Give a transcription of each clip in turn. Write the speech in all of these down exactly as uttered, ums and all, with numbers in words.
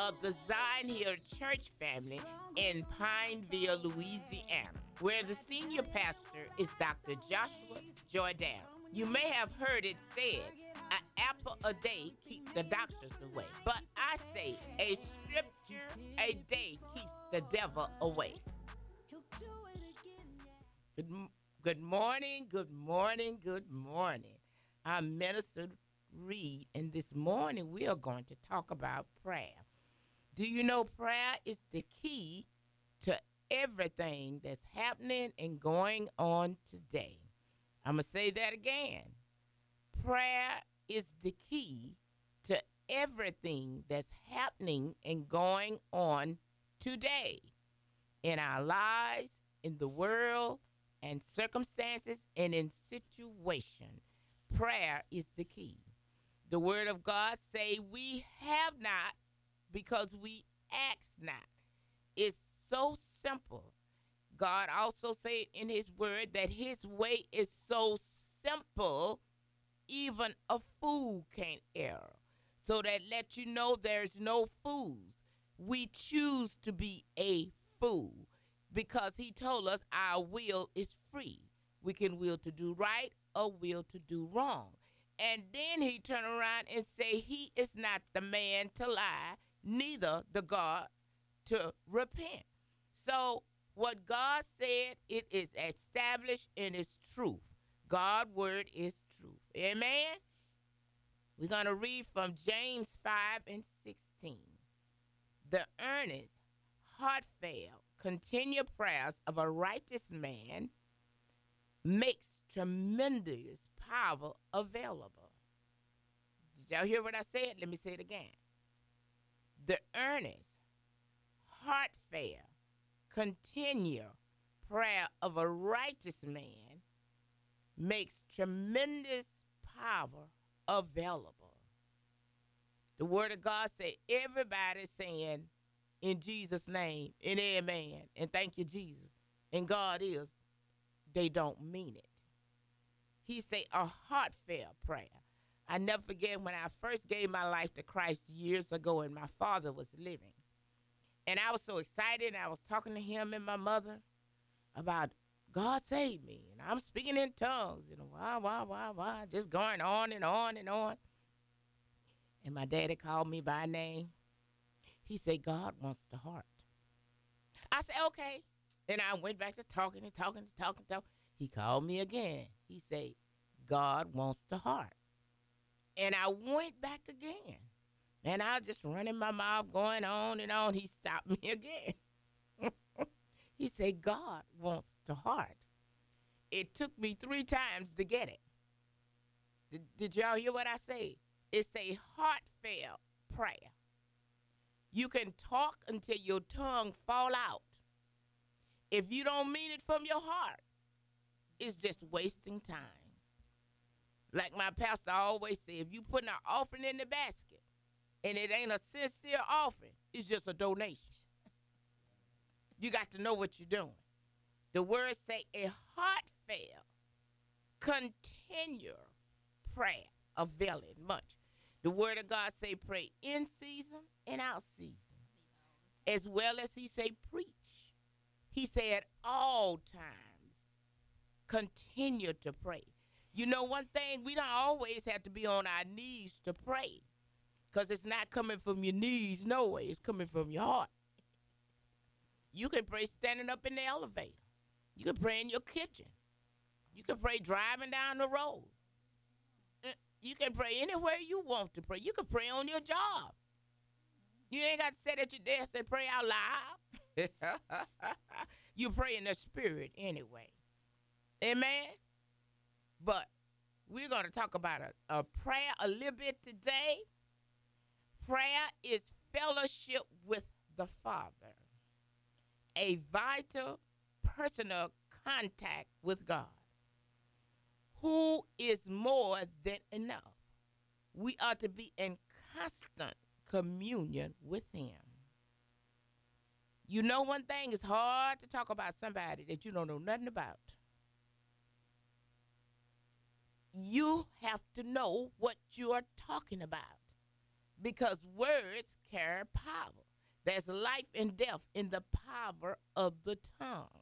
of the Zion Hill Church family in Pineville, Louisiana, where the senior pastor is Doctor Joshua Jordan. You may have heard it said, an apple a day keeps the doctors away. But I say, a scripture a day keeps the devil away. Good, good morning, good morning, good morning. I'm Minister Reed, and this morning we are going to talk about prayer. Do you know prayer is the key to everything that's happening and going on today? I'm going to say that again. Prayer is the key to everything that's happening and going on today in our lives, in the world, and circumstances, and in situation. Prayer is the key. The word of God say we have not because we ask not. It's so simple. God also said in his word that his way is so simple, even a fool can't err. So that let you know there's no fools. We choose to be a fool because he told us our will is free. We can will to do right or will to do wrong. And then he turned around and say he is not the man to lie, neither the God to repent. So what God said, it is established in its truth. God's word is truth. Amen? We're going to read from James five and sixteen. The earnest, heartfelt, continual prayers of a righteous man makes tremendous power available. Did y'all hear what I said? Let me say it again. The earnest, heartfelt, continual prayer of a righteous man makes tremendous power available. The word of God said everybody saying in Jesus' name and amen and thank you, Jesus. And God is, they don't mean it. He say a heartfelt prayer. I never forget when I first gave my life to Christ years ago and my father was living. And I was so excited. I was talking to him and my mother about God saved me. And I'm speaking in tongues. You know, wah, wah, wah, wah, just going on and on and on. And my daddy called me by name. He said, God wants the heart. I said, okay. Then I went back to talking and talking and talking and talking. He called me again. He said, God wants the heart. And I went back again. And I was just running my mouth, going on and on. He stopped me again. He said, God wants the heart. It took me three times to get it. Did, did y'all hear what I say? It's a heartfelt prayer. You can talk until your tongue fall out. If you don't mean it from your heart, it's just wasting time. Like my pastor always said, if you put an offering in the basket and it ain't a sincere offering, it's just a donation. You got to know what you're doing. The words say a heartfelt, continual prayer availeth much. The word of God say pray in season and out season. As well as he say preach. He said at all times, continue to pray. You know one thing, we don't always have to be on our knees to pray. Because it's not coming from your knees, no way. It's coming from your heart. You can pray standing up in the elevator. You can pray in your kitchen. You can pray driving down the road. You can pray anywhere you want to pray. You can pray on your job. You ain't got to sit at your desk and pray out loud. You pray in the spirit anyway. Amen? But we're going to talk about a, a prayer a little bit today. Prayer is fellowship with the Father. A vital personal contact with God, who is more than enough. We are to be in constant communion with him. You know one thing, it's hard to talk about somebody that you don't know nothing about. You have to know what you are talking about. because words carry power. There's life and death in the power of the tongue.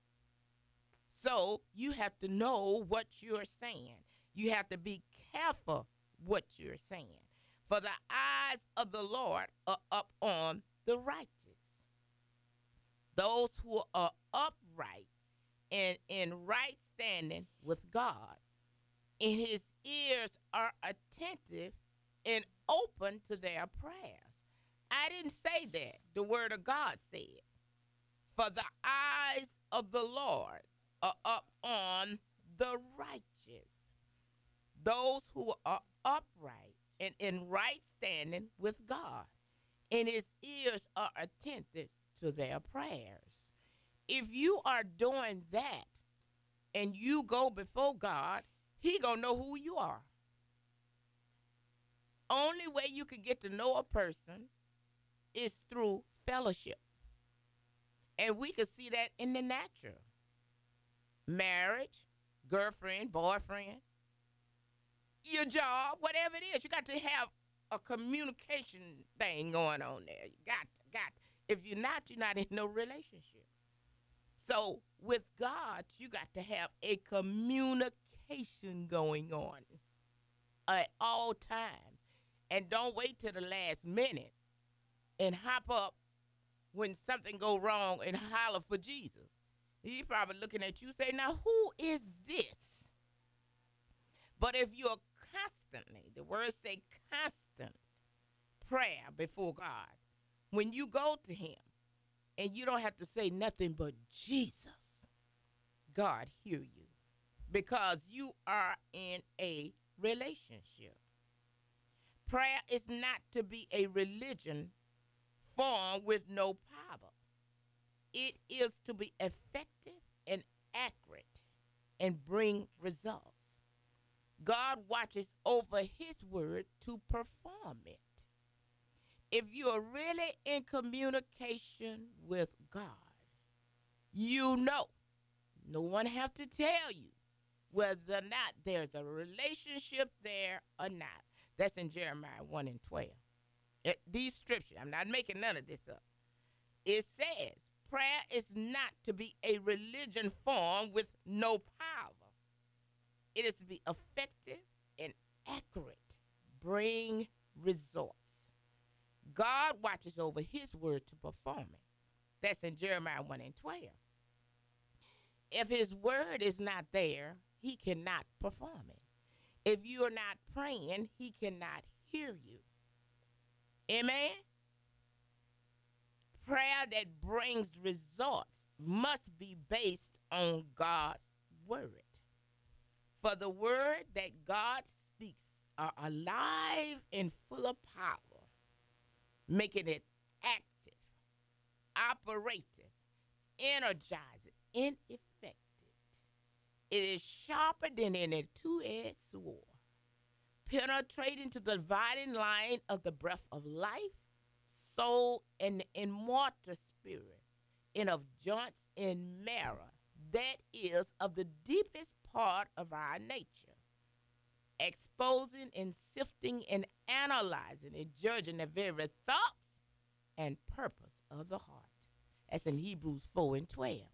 So you have to know what you're saying. You have to be careful what you're saying. For the eyes of the Lord are up on the righteous, those who are upright and in right standing with God. And his ears are attentive and open to their prayers. I didn't say that. The word of God said, for the eyes of the Lord are up on the righteous, those who are upright and in right standing with God, and his ears are attentive to their prayers. If you are doing that and you go before God, he gonna know who you are. Only way you can get to know a person is through fellowship. And we can see that in the natural. Marriage, girlfriend, boyfriend, your job, whatever it is, you got to have a communication thing going on there. You got to, got to. If you're not, you're not in no relationship. So with God, you got to have a communication going on at all times. And don't wait till the last minute and hop up when something go wrong and holler for Jesus. He's probably looking at you saying, now who is this? But if you're constantly, the words say constant prayer before God, when you go to him and you don't have to say nothing but Jesus, God hear you because you are in a relationship. Prayer is not to be a religion formed with no power. It is to be effective and accurate and bring results. God watches over his word to perform it. If you are really in communication with God, you know, no one have to tell you whether or not there's a relationship there or not. That's in Jeremiah one and twelve. It, these scriptures, I'm not making none of this up. It says, prayer is not to be a religion formed with no power. It is to be effective and accurate, bring results. God watches over his word to perform it. That's in Jeremiah one and twelve. If his word is not there, he cannot perform it. If you are not praying, he cannot hear you. Amen? Prayer that brings results must be based on God's word. For the word that God speaks are alive and full of power, making it active, operative, energizing, and effective. It is sharper than any two-edged sword, penetrating to the dividing line of the breath of life, soul, and the immortal spirit, and of joints and marrow, that is of the deepest part of our nature, exposing and sifting and analyzing and judging the very thoughts and purpose of the heart. That's in Hebrews four and twelve.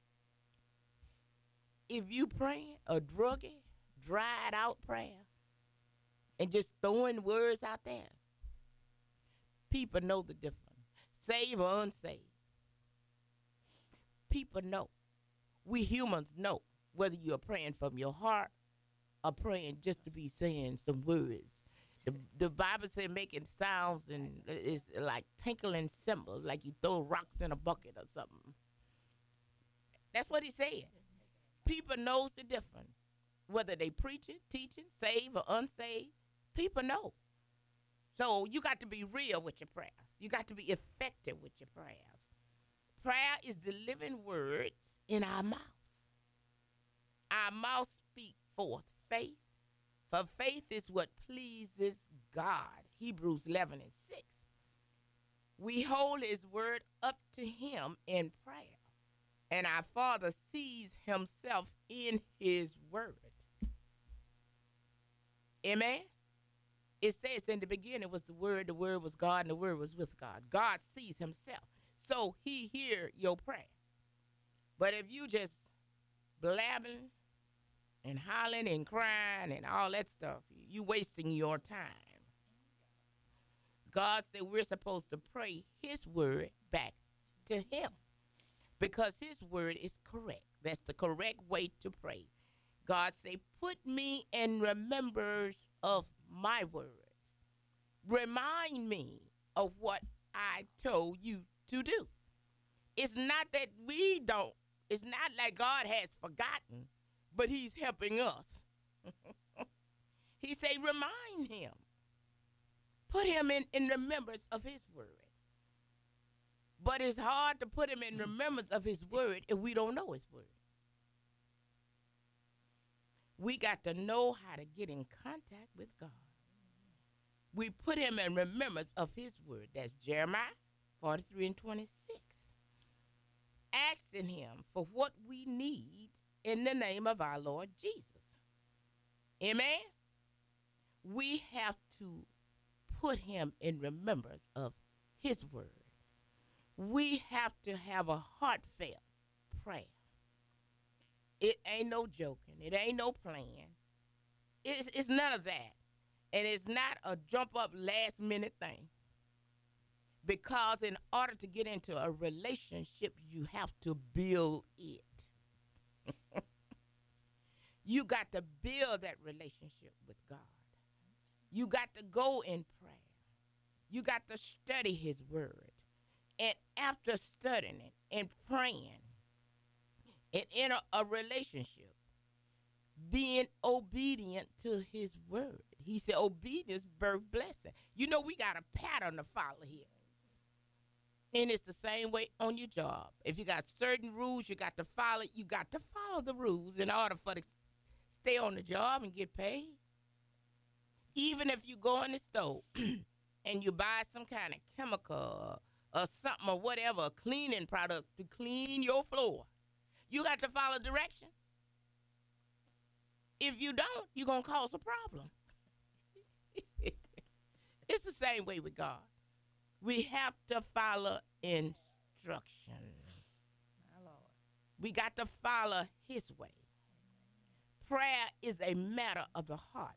If you praying a druggy, dried out prayer, and just throwing words out there, people know the difference. Saved or unsaved. People know. We humans know whether you're praying from your heart or praying just to be saying some words. The, the Bible said making sounds and is like tinkling cymbals, like you throw rocks in a bucket or something. That's what he said. People knows the difference. Whether they preaching, teaching, saved or unsaved, people know. So you got to be real with your prayers. You got to be effective with your prayers. Prayer is the living words in our mouths. Our mouths speak forth faith, for faith is what pleases God. Hebrews eleven and six. We hold his word up to him in prayer, and our Father sees himself in his word. Amen? It says in the beginning was the Word, the Word was God, and the Word was with God. God sees himself. So he hear your prayer. But if you just blabbing and hollering and crying and all that stuff, you wasting your time. God said we're supposed to pray his word back to him because his word is correct. That's the correct way to pray. God said, put me in remembrance of my word. Remind me of what I told you to do. It's not that we don't, it's not like God has forgotten, but he's helping us. He say, remind him. Put him in, in remembrance of his word. But it's hard to put him in remembrance of his word if we don't know his word. We got to know how to get in contact with God. We put him in remembrance of his word. That's Jeremiah forty-three and twenty-six. Asking him for what we need in the name of our Lord Jesus. Amen? We have to put him in remembrance of his word. We have to have a heartfelt prayer. It ain't no joking. It ain't no playing. It's, it's none of that. And it's not a jump up last minute thing. Because in order to get into a relationship, you have to build it. You got to build that relationship with God. You got to go in prayer. You got to study his word. And after studying it and praying and in a, a relationship, being obedient to his word. He said obedience birth blessing. You know, we got a pattern to follow here. And it's the same way on your job. If you got certain rules you got to follow, you got to follow the rules in order for to stay on the job and get paid. Even if you go in the store and you buy some kind of chemical or something or whatever, a cleaning product to clean your floor, you got to follow direction. If you don't, you're going to cause a problem. It's the same way with God. We have to follow instruction. My Lord. We got to follow his way. Prayer is a matter of the heart.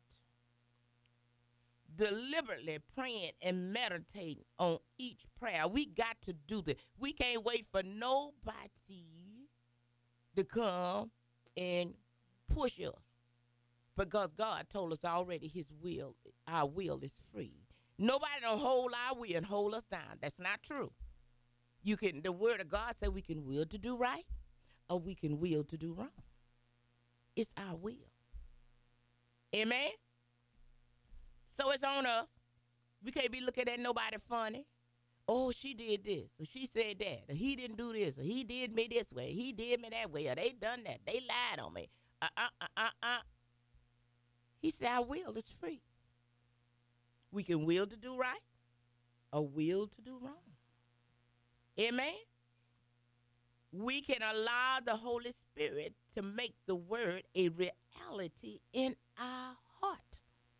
Deliberately praying and meditating on each prayer. We got to do this. We can't wait for nobody to come and push us. Because God told us already his will, our will is free. Nobody don't hold our will and hold us down. That's not true. You can, the word of God said we can will to do right or we can will to do wrong. It's our will. Amen? So it's on us. We can't be looking at nobody funny. Oh, she did this, or she said that, or he didn't do this, or he did me this way, he did me that way, or they done that, they lied on me. Uh-uh, uh-uh, uh. He said our will is free. We can will to do right or will to do wrong. Amen? We can allow the Holy Spirit to make the word a reality in our heart.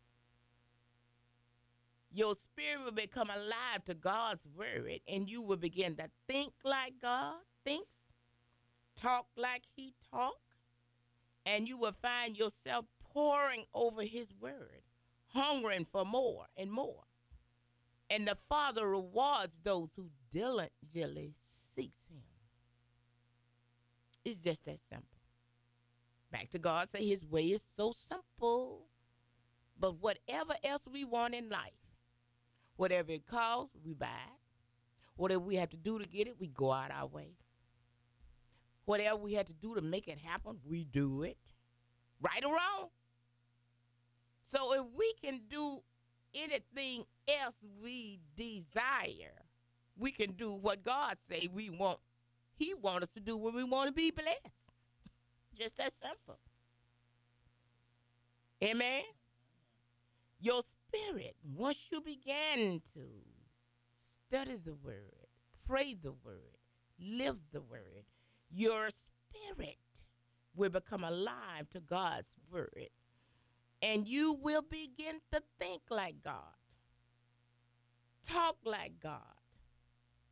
Your spirit will become alive to God's word, and you will begin to think like God thinks, talk like he talks, and you will find yourself poring over his word, hungering for more and more. And the Father rewards those who diligently seeks him. It's just that simple. Back to God, say his way is so simple. But whatever else we want in life, whatever it costs, we buy it. Whatever we have to do to get it, we go out our way. Whatever we have to do to make it happen, we do it. Right or wrong? So if we can do anything else we desire, we can do what God say we want. He wants us to do when we want to be blessed. Just that simple. Amen? Your spirit, once you begin to study the word, pray the word, live the word, your spirit will become alive to God's word. and you will begin to think like God, talk like God,